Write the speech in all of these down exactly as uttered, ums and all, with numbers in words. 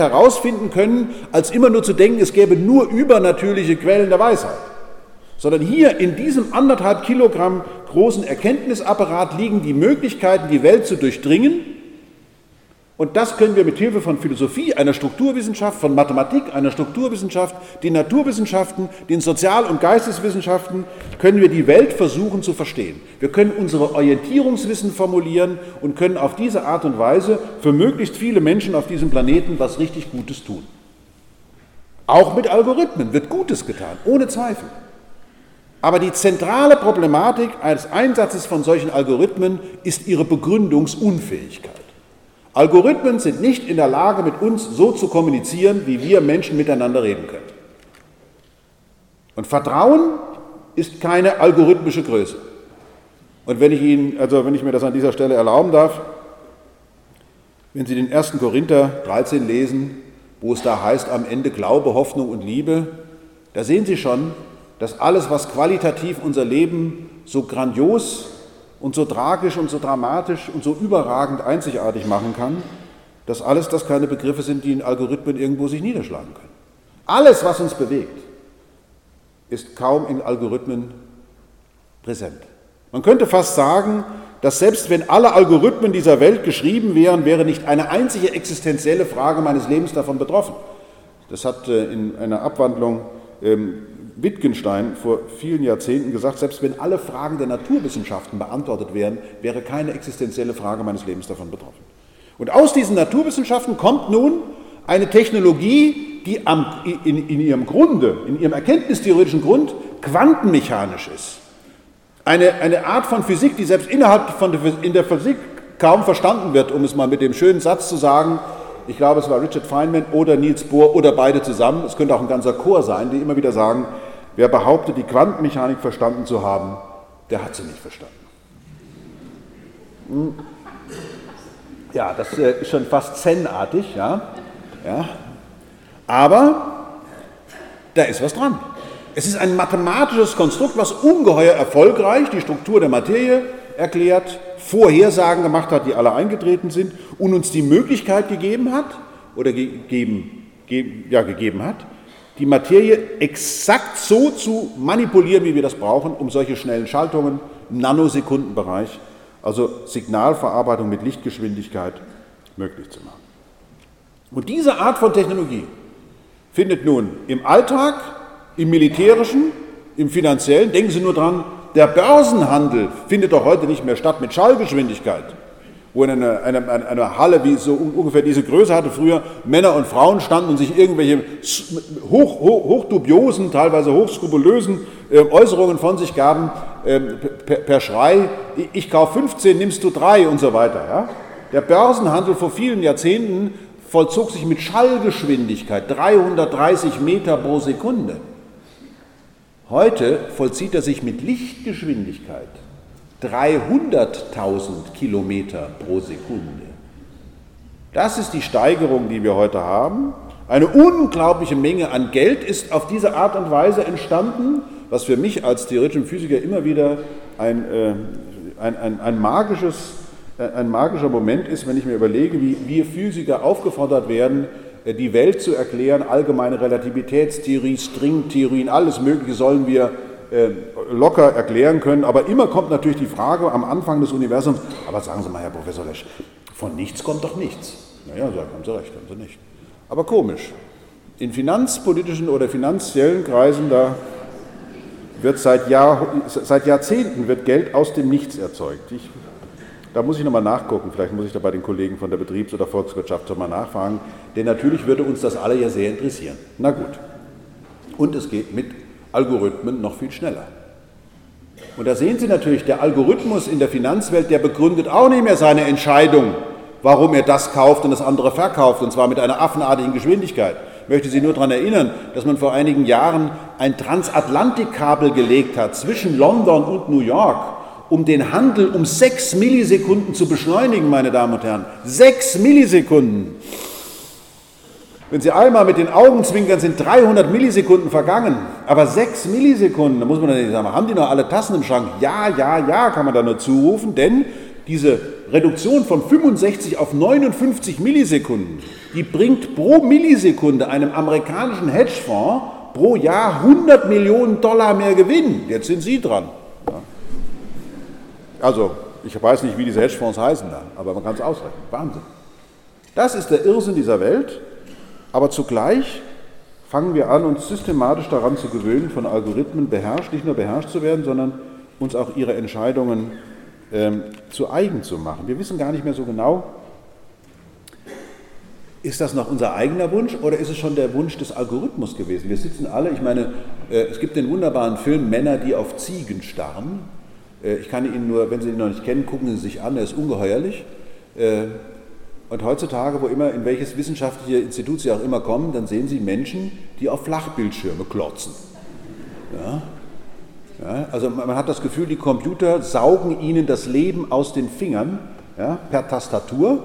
herausfinden können, als immer nur zu denken, es gäbe nur übernatürliche Quellen der Weisheit. Sondern hier in diesem anderthalb Kilogramm großen Erkenntnisapparat liegen die Möglichkeiten, die Welt zu durchdringen. Und das können wir mit Hilfe von Philosophie, einer Strukturwissenschaft, von Mathematik, einer Strukturwissenschaft, den Naturwissenschaften, den Sozial- und Geisteswissenschaften, können wir die Welt versuchen zu verstehen. Wir können unsere Orientierungswissen formulieren und können auf diese Art und Weise für möglichst viele Menschen auf diesem Planeten was richtig Gutes tun. Auch mit Algorithmen wird Gutes getan, ohne Zweifel. Aber die zentrale Problematik eines Einsatzes von solchen Algorithmen ist ihre Begründungsunfähigkeit. Algorithmen sind nicht in der Lage, mit uns so zu kommunizieren, wie wir Menschen miteinander reden können. Und Vertrauen ist keine algorithmische Größe. Und wenn ich Ihnen, also wenn ich mir das an dieser Stelle erlauben darf, wenn Sie den ersten Korinther dreizehn lesen, wo es da heißt, am Ende Glaube, Hoffnung und Liebe, da sehen Sie schon, dass alles, was qualitativ unser Leben so grandios und so tragisch und so dramatisch und so überragend einzigartig machen kann, dass alles das keine Begriffe sind, die in Algorithmen irgendwo sich niederschlagen können. Alles, was uns bewegt, ist kaum in Algorithmen präsent. Man könnte fast sagen, dass selbst wenn alle Algorithmen dieser Welt geschrieben wären, wäre nicht eine einzige existenzielle Frage meines Lebens davon betroffen. Das hat in einer Abwandlung Wittgenstein vor vielen Jahrzehnten gesagt, selbst wenn alle Fragen der Naturwissenschaften beantwortet wären, wäre keine existenzielle Frage meines Lebens davon betroffen. Und aus diesen Naturwissenschaften kommt nun eine Technologie, die am, in, in ihrem Grunde, in ihrem erkenntnistheoretischen Grund quantenmechanisch ist. Eine, eine Art von Physik, die selbst innerhalb von der, in der Physik kaum verstanden wird, um es mal mit dem schönen Satz zu sagen. Ich glaube, es war Richard Feynman oder Niels Bohr oder beide zusammen. Es könnte auch ein ganzer Chor sein, die immer wieder sagen, wer behauptet, die Quantenmechanik verstanden zu haben, der hat sie nicht verstanden. Ja, das ist schon fast zen-artig, ja? Ja. Aber da ist was dran. Es ist ein mathematisches Konstrukt, was ungeheuer erfolgreich die Struktur der Materie erklärt, Vorhersagen gemacht hat, die alle eingetreten sind und uns die Möglichkeit gegeben hat, oder gegeben, ge, ja, gegeben hat, die Materie exakt so zu manipulieren, wie wir das brauchen, um solche schnellen Schaltungen im Nanosekundenbereich, also Signalverarbeitung mit Lichtgeschwindigkeit, möglich zu machen. Und diese Art von Technologie findet nun im Alltag, im Militärischen, im Finanziellen, denken Sie nur dran, der Börsenhandel findet doch heute nicht mehr statt mit Schallgeschwindigkeit, wo in einer, einer, einer Halle, wie so ungefähr diese Größe hatte, früher Männer und Frauen standen und sich irgendwelche hoch, hoch, hochdubiosen, teilweise hochskrupulösen äh, Äußerungen von sich gaben, äh, per, per Schrei, ich kaufe fünfzehn, nimmst du drei und so weiter. Ja? Der Börsenhandel vor vielen Jahrzehnten vollzog sich mit Schallgeschwindigkeit, dreihundertdreißig Meter pro Sekunde. Heute vollzieht er sich mit Lichtgeschwindigkeit, dreihunderttausend Kilometer pro Sekunde. Das ist die Steigerung, die wir heute haben. Eine unglaubliche Menge an Geld ist auf diese Art und Weise entstanden, was für mich als theoretischen Physiker immer wieder ein, äh, ein, ein, ein, magisches, äh, ein magischer Moment ist, wenn ich mir überlege, wie wir Physiker aufgefordert werden, die Welt zu erklären, allgemeine Relativitätstheorie, Stringtheorien, alles Mögliche sollen wir äh, locker erklären können, aber immer kommt natürlich die Frage am Anfang des Universums, aber sagen Sie mal, Herr Professor Lesch, von nichts kommt doch nichts. Naja, haben Sie recht, haben Sie nicht. Aber komisch, in finanzpolitischen oder finanziellen Kreisen, da wird seit, Jahr, seit Jahrzehnten wird Geld aus dem Nichts erzeugt. Ich, Da muss ich nochmal nachgucken, vielleicht muss ich da bei den Kollegen von der Betriebs- oder Volkswirtschaft nochmal nachfragen, denn natürlich würde uns das alle ja sehr interessieren. Na gut. Und es geht mit Algorithmen noch viel schneller. Und da sehen Sie natürlich, der Algorithmus in der Finanzwelt, der begründet auch nicht mehr seine Entscheidung, warum er das kauft und das andere verkauft, und zwar mit einer affenartigen Geschwindigkeit. Ich möchte Sie nur daran erinnern, dass man vor einigen Jahren ein Transatlantikkabel gelegt hat zwischen London und New York, um den Handel um sechs Millisekunden zu beschleunigen, meine Damen und Herren. Sechs Millisekunden. Wenn Sie einmal mit den Augen zwinkern, sind dreihundert Millisekunden vergangen. Aber sechs Millisekunden, da muss man dann nicht sagen, haben die noch alle Tassen im Schrank? Ja, ja, ja, kann man da nur zurufen, denn diese Reduktion von fünfundsechzig auf neunundfünfzig Millisekunden, die bringt pro Millisekunde einem amerikanischen Hedgefonds pro Jahr hundert Millionen Dollar mehr Gewinn. Jetzt sind Sie dran. Ja. Also, ich weiß nicht, wie diese Hedgefonds heißen da, aber man kann es ausrechnen. Wahnsinn. Das ist der Irrsinn dieser Welt, aber zugleich fangen wir an, uns systematisch daran zu gewöhnen, von Algorithmen beherrscht, nicht nur beherrscht zu werden, sondern uns auch ihre Entscheidungen ähm, zu eigen zu machen. Wir wissen gar nicht mehr so genau, ist das noch unser eigener Wunsch oder ist es schon der Wunsch des Algorithmus gewesen? Wir sitzen alle, ich meine, äh, es gibt den wunderbaren Film Männer, die auf Ziegen starren. Äh, ich kann ihn nur, wenn Sie ihn noch nicht kennen, gucken Sie sich an, er ist ungeheuerlich. Äh, Und heutzutage, wo immer, in welches wissenschaftliche Institut Sie auch immer kommen, dann sehen Sie Menschen, die auf Flachbildschirme klotzen. Ja? Ja, also man hat das Gefühl, die Computer saugen Ihnen das Leben aus den Fingern, ja, per Tastatur.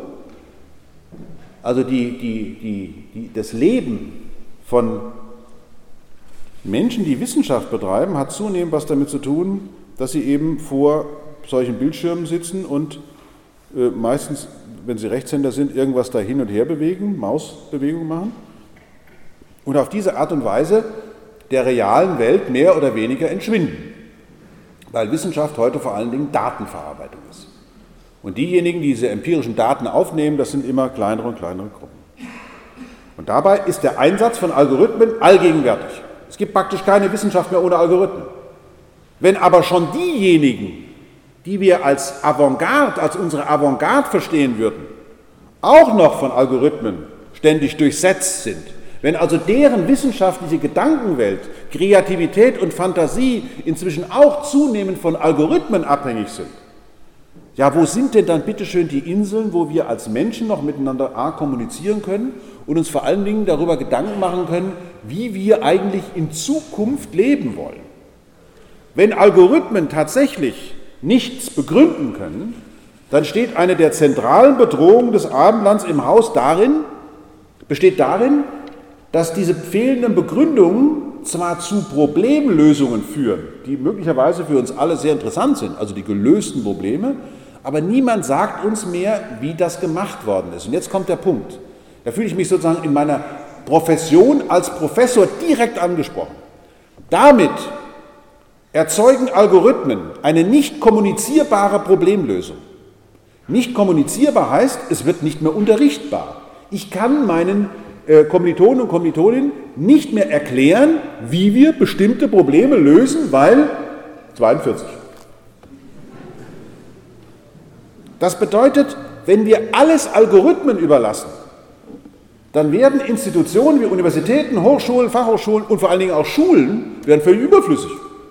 Also die, die, die, die, das Leben von Menschen, die Wissenschaft betreiben, hat zunehmend was damit zu tun, dass sie eben vor solchen Bildschirmen sitzen und äh, meistens, wenn sie Rechtshänder sind, irgendwas da hin und her bewegen, Mausbewegungen machen und auf diese Art und Weise der realen Welt mehr oder weniger entschwinden, weil Wissenschaft heute vor allen Dingen Datenverarbeitung ist. Und diejenigen, die diese empirischen Daten aufnehmen, das sind immer kleinere und kleinere Gruppen. Und dabei ist der Einsatz von Algorithmen allgegenwärtig. Es gibt praktisch keine Wissenschaft mehr ohne Algorithmen. Wenn aber schon diejenigen, die wir als Avantgarde, als unsere Avantgarde verstehen würden, auch noch von Algorithmen ständig durchsetzt sind, wenn also deren wissenschaftliche Gedankenwelt, Kreativität und Fantasie inzwischen auch zunehmend von Algorithmen abhängig sind, ja, wo sind denn dann bitteschön die Inseln, wo wir als Menschen noch miteinander A, kommunizieren können und uns vor allen Dingen darüber Gedanken machen können, wie wir eigentlich in Zukunft leben wollen? Wenn Algorithmen tatsächlich nichts begründen können, dann steht eine der zentralen Bedrohungen des Abendlands im Haus darin, besteht darin, dass diese fehlenden Begründungen zwar zu Problemlösungen führen, die möglicherweise für uns alle sehr interessant sind, also die gelösten Probleme, aber niemand sagt uns mehr, wie das gemacht worden ist. Und jetzt kommt der Punkt. Da fühle ich mich sozusagen in meiner Profession als Professor direkt angesprochen. Damit erzeugen Algorithmen eine nicht kommunizierbare Problemlösung. Nicht kommunizierbar heißt, es wird nicht mehr unterrichtbar. Ich kann meinen äh, Kommilitonen und Kommilitoninnen nicht mehr erklären, wie wir bestimmte Probleme lösen, weil zweiundvierzig. Das bedeutet, wenn wir alles Algorithmen überlassen, dann werden Institutionen wie Universitäten, Hochschulen, Fachhochschulen und vor allen Dingen auch Schulen werden völlig überflüssig.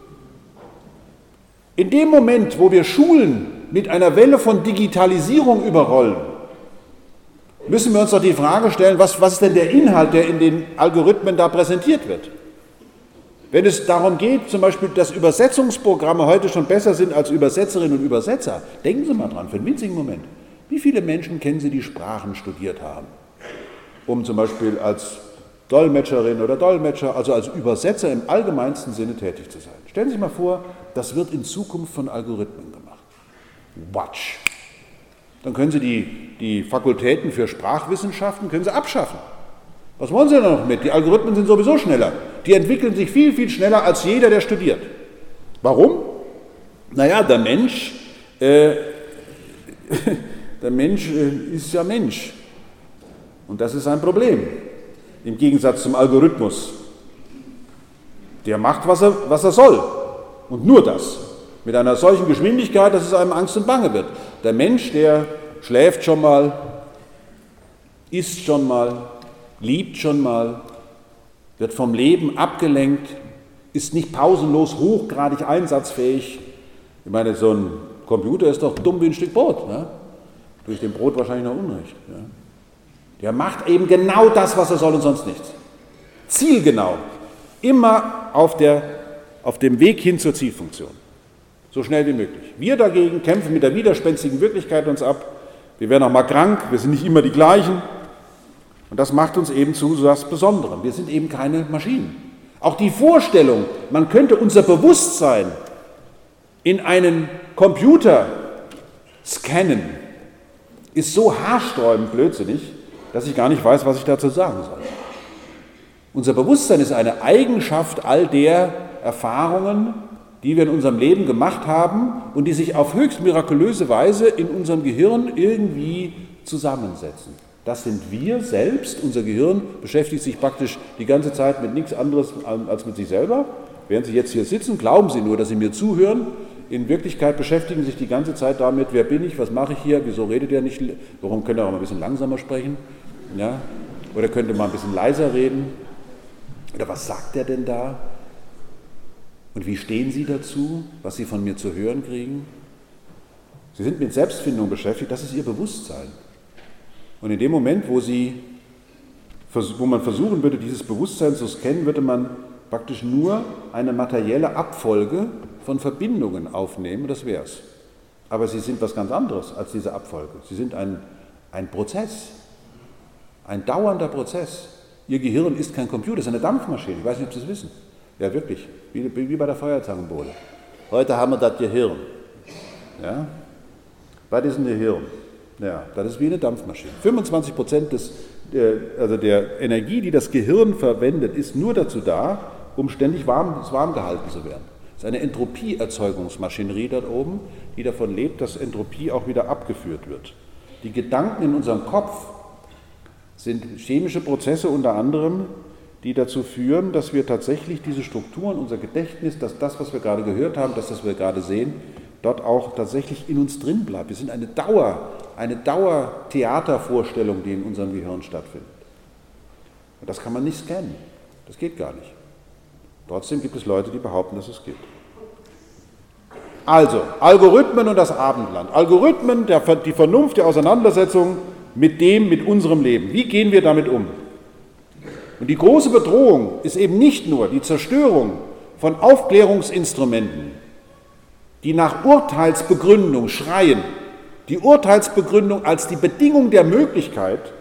In dem Moment, wo wir Schulen mit einer Welle von Digitalisierung überrollen, müssen wir uns doch die Frage stellen, was, was ist denn der Inhalt, der in den Algorithmen da präsentiert wird? Wenn es darum geht, zum Beispiel, dass Übersetzungsprogramme heute schon besser sind als Übersetzerinnen und Übersetzer, denken Sie mal dran, für einen winzigen Moment. Wie viele Menschen kennen Sie, die Sprachen studiert haben, um zum Beispiel als Dolmetscherin oder Dolmetscher, also als Übersetzer im allgemeinsten Sinne tätig zu sein? Stellen Sie sich mal vor, das wird in Zukunft von Algorithmen gemacht. Watch. Dann können Sie die, die Fakultäten für Sprachwissenschaften können Sie abschaffen. Was wollen Sie denn noch mit? Die Algorithmen sind sowieso schneller. Die entwickeln sich viel, viel schneller als jeder, der studiert. Warum? Naja, der Mensch, äh, der Mensch äh, ist ja Mensch. Und das ist ein Problem. Im Gegensatz zum Algorithmus. Der macht, was er, was er soll. Und nur das. Mit einer solchen Geschwindigkeit, dass es einem Angst und Bange wird. Der Mensch, der schläft schon mal, isst schon mal, liebt schon mal, wird vom Leben abgelenkt, ist nicht pausenlos hochgradig einsatzfähig. Ich meine, so ein Computer ist doch dumm wie ein Stück Brot. Ne? Durch dem Brot wahrscheinlich noch Unrecht. Ja? Der macht eben genau das, was er soll und sonst nichts. Zielgenau. Immer auf, der, auf dem Weg hin zur Zielfunktion. So schnell wie möglich. Wir dagegen kämpfen mit der widerspenstigen Wirklichkeit uns ab. Wir werden auch mal krank, wir sind nicht immer die gleichen. Und das macht uns eben zu so etwas Besonderem. Wir sind eben keine Maschinen. Auch die Vorstellung, man könnte unser Bewusstsein in einen Computer scannen, ist so haarsträubend blödsinnig, dass ich gar nicht weiß, was ich dazu sagen soll. Unser Bewusstsein ist eine Eigenschaft all der Erfahrungen, die wir in unserem Leben gemacht haben und die sich auf höchst mirakulöse Weise in unserem Gehirn irgendwie zusammensetzen. Das sind wir selbst. Unser Gehirn beschäftigt sich praktisch die ganze Zeit mit nichts anderes als mit sich selber. Während Sie jetzt hier sitzen, glauben Sie nur, dass Sie mir zuhören. In Wirklichkeit beschäftigen Sie sich die ganze Zeit damit, wer bin ich, was mache ich hier, wieso redet ihr nicht, warum könnt ihr auch mal ein bisschen langsamer sprechen, ja? Oder könnt ihr mal ein bisschen leiser reden, oder was sagt er denn da? Und wie stehen Sie dazu, was Sie von mir zu hören kriegen? Sie sind mit Selbstfindung beschäftigt, das ist Ihr Bewusstsein. Und in dem Moment, wo, Sie, wo man versuchen würde, dieses Bewusstsein zu scannen, würde man praktisch nur eine materielle Abfolge von Verbindungen aufnehmen, das wäre es. Aber Sie sind was ganz anderes als diese Abfolge. Sie sind ein, ein Prozess, ein dauernder Prozess. Ihr Gehirn ist kein Computer, es ist eine Dampfmaschine. Ich weiß nicht, ob Sie es wissen. Ja, wirklich, wie, wie bei der Feuerzangenbowle. Heute haben wir das Gehirn. Ja? Was ist ein Gehirn? Ja, das ist wie eine Dampfmaschine. fünfundzwanzig Prozent des, der, also der Energie, die das Gehirn verwendet, ist nur dazu da, um ständig warm, warm gehalten zu werden. Es ist eine Entropieerzeugungsmaschinerie dort oben, die davon lebt, dass Entropie auch wieder abgeführt wird. Die Gedanken in unserem Kopf sind chemische Prozesse unter anderem, die dazu führen, dass wir tatsächlich diese Strukturen, unser Gedächtnis, dass das, was wir gerade gehört haben, dass das, was wir gerade sehen, dort auch tatsächlich in uns drin bleibt. Wir sind eine Dauer, eine Dauertheatervorstellung, die in unserem Gehirn stattfindet. Und das kann man nicht scannen. Das geht gar nicht. Trotzdem gibt es Leute, die behaupten, dass es geht. Also, Algorithmen und das Abendland. Algorithmen, der, die Vernunft, die Auseinandersetzung mit dem, mit unserem Leben. Wie gehen wir damit um? Und die große Bedrohung ist eben nicht nur die Zerstörung von Aufklärungsinstrumenten, die nach Urteilsbegründung schreien, die Urteilsbegründung als die Bedingung der Möglichkeit,